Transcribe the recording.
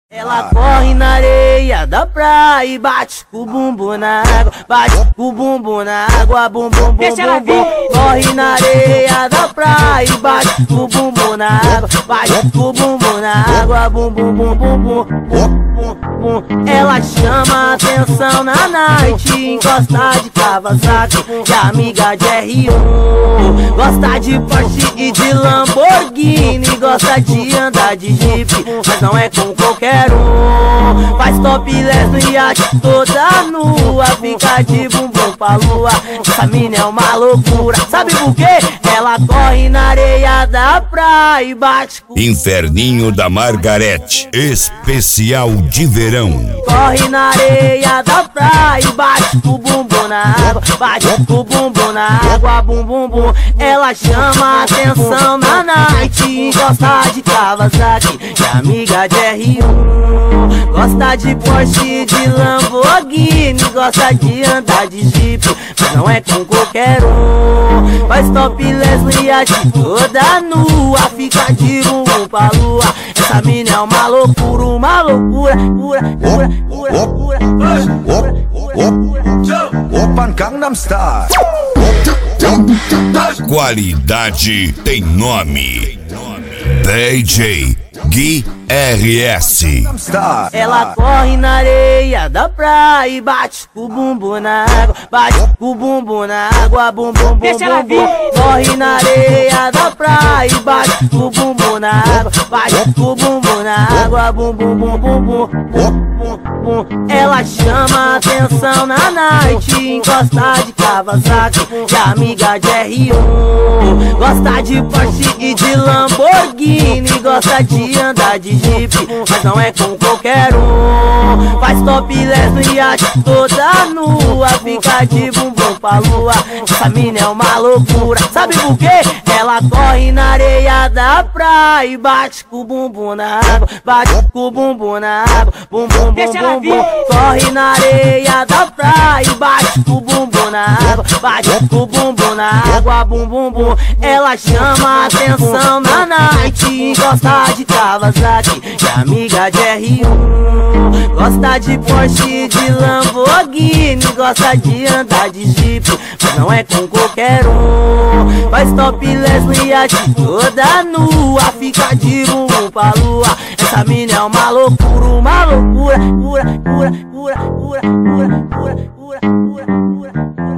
Ela corre na areia da praia e bate com o bumbum na água, bate com o bumbum na água, bum bum bum bum bum. Corre na areia da praia e bate com o bumbum na água, bate com o bumbum na água, bum bum bum bum bum bum bum. Ela chama atenção na night, encosta de Kawasaki e amiga de R1. Gosta de Porsche e de Lamborghini, gosta de andar de Jeep, mas não é com qualquer um. Faz topless no iate toda nua, fica de bumbum pra lua. Essa mina é uma loucura, sabe por quê? Ela corre na areia da praia e bate com... Inferninho da Margarete, especial de verão. Corre na areia da praia e bate com o bumbum na água, bate com o bumbum na água, bum bum bum. Ela chama atenção na night, gosta de Kawasaki e amiga de R1. Gosta de Porsche e de Lamborghini, gosta de andar de Jeep, mas não é com qualquer um. Faz topless no iate toda nua, fica de bumbum pra lua. Essa mina é uma loucura, uma loucura, cura, cura, cura, cura, cura, cura. Open Gangnam Style. Qualidade tem nome. DJ Gui RS. Ela corre na areia da praia e bate com o bumbum na água, bate com o bumbum na água, bum bum bum bum bum. Corre na areia da praia e bate com o bumbum na água, bate com o bumbum na água, bum bum bum bum bum bum bum. Ela chama atenção na night, encosta de Kawasaki e amiga de R1. Gosta de Porsche e de Lamborghini, gosta de andar de Jeep, mas não é com qualquer um. Faz topless no iate toda nua, fica de bumbum pra lua. Essa mina é uma loucura, sabe por quê? Ela corre na areia da praia e bate com o bumbum na água, bate com o bumbum na água, bum bum bum bum bum. Corre na areia da praia e bate com o bumbum na água, bate com o bumbum na água, bum bum bum. Ela chama atenção na night, gosta de Kawasaki e amiga de R1. Gosta de Porsche e de Lamborghini, gosta de andar de Jeep, mas não é com qualquer um. Faz topless no iate toda nua, fica de bumbum pra lua. Essa mina é uma loucura, uma loucura, cura, cura, cura, cura, cura, cura, cura, cura, cura.